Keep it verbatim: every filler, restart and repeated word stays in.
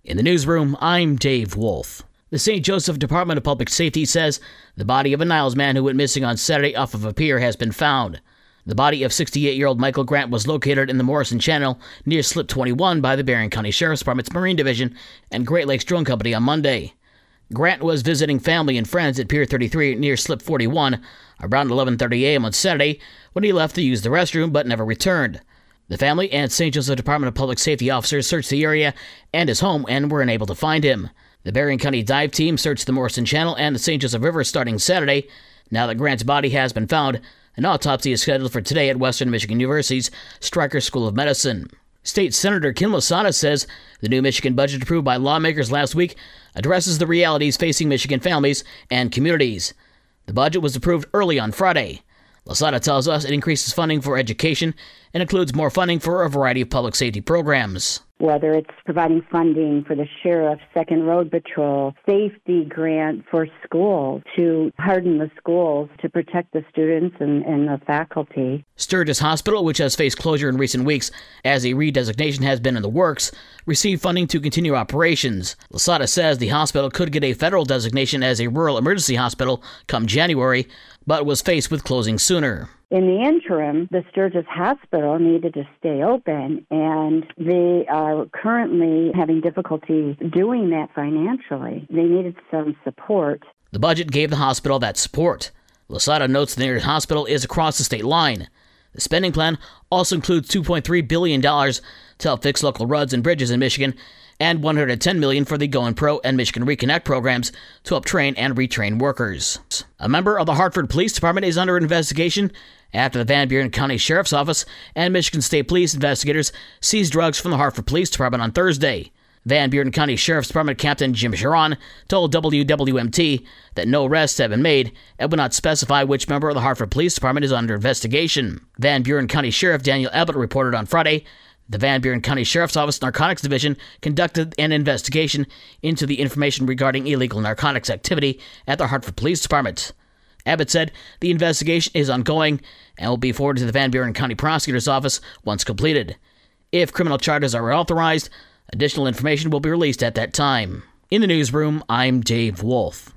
In the newsroom, I'm Dave Wolf. The Saint Joseph Department of Public Safety says the body of a Niles man who went missing on Saturday off of a pier has been found. The body of sixty-eight-year-old Michael Grant was located in the Morrison Channel near Slip twenty-one by the Berrien County Sheriff's Department's Marine Division and Great Lakes Drone Company on Monday. Grant was visiting family and friends at Pier thirty-three near Slip forty-one around eleven thirty a.m. on Saturday when he left to use the restroom but never returned. The family and Saint Joseph Department of Public Safety officers searched the area and his home and were unable to find him. The Berrien County dive team searched the Morrison Channel and the Saint Joseph River starting Saturday. Now that Grant's body has been found, an autopsy is scheduled for today at Western Michigan University's Stryker School of Medicine. State Senator Ken Lasada says the new Michigan budget approved by lawmakers last week addresses the realities facing Michigan families and communities. The budget was approved early on Friday. Lasada tells us it increases funding for education and includes more funding for a variety of public safety programs. Whether it's providing funding for the sheriff, Second Road Patrol, safety grant for schools to harden the schools to protect the students and, and the faculty. Sturgis Hospital, which has faced closure in recent weeks as a redesignation has been in the works, received funding to continue operations. Lasada says the hospital could get a federal designation as a rural emergency hospital come January, but was faced with closing sooner. In the interim, the Sturgis Hospital needed to stay open, and they are currently having difficulty doing that financially. They needed some support. The budget gave the hospital that support. Lasada notes the nearest hospital is across the state line. The spending plan also includes two point three billion dollars to help fix local roads and bridges in Michigan and one hundred ten million dollars for the Going Pro and Michigan Reconnect programs to help train and retrain workers. A member of the Hartford Police Department is under investigation after the Van Buren County Sheriff's Office and Michigan State Police investigators seized drugs from the Hartford Police Department on Thursday. Van Buren County Sheriff's Department Captain Jim Sharon told W W M T that no arrests have been made and would not specify which member of the Hartford Police Department is under investigation. Van Buren County Sheriff Daniel Abbott reported on Friday the Van Buren County Sheriff's Office Narcotics Division conducted an investigation into the information regarding illegal narcotics activity at the Hartford Police Department. Abbott said the investigation is ongoing and will be forwarded to the Van Buren County Prosecutor's Office once completed. If criminal charges are authorized, additional information will be released at that time. In the newsroom, I'm Dave Wolf.